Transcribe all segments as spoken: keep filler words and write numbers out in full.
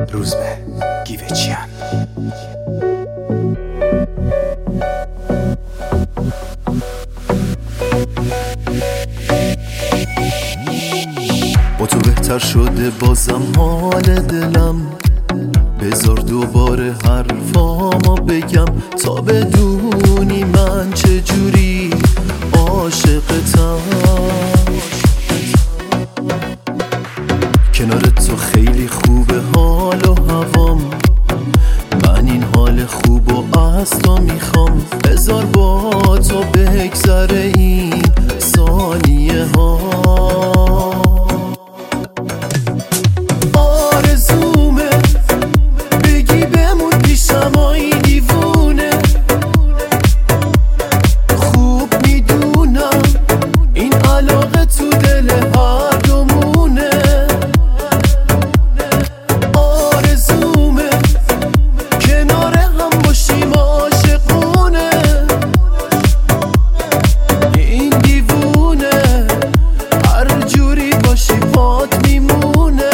روزبه گیوچیان. با تو بهتر شده بازم حال دلم، بذار دوباره حرفامو بگم تا بدونی من چجوری عاشقتم. کنار تو خیلی خوبه حال و هوام، من این حال خوب و از تو میخوام. بذار با تو بگذره این ثانیه ها. آرزومه بگی بمون پیشم، آی دیوونه. خوب میدونم این علاقه تو دل هر دومونه. آرزومه کنار هم باشیم عاشقونه. این دیوونه هر جوری باشی پات میمونه.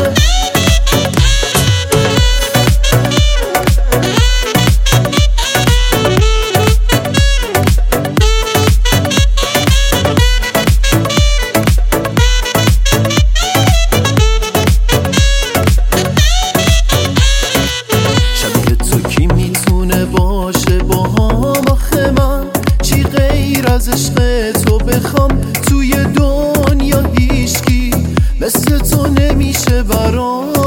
شبیه تو کی میتونه باشه با هم؟ آخه من چی غیر از عشق تو بخوام؟ توی دنیا هیچکی مثل تو نمیشه برام.